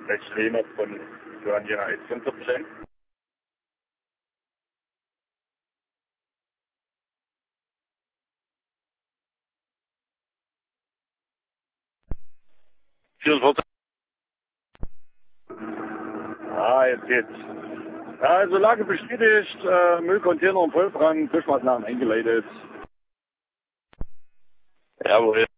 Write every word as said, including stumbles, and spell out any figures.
Recht Lehner von Johanna hundertfünfzehn. vierundvierzig. Ah, jetzt geht's. Ja, also Lage bestätigt, äh, Müllcontainer im Vollbrand, Fischmaßnahmen eingeleitet. Jawohl.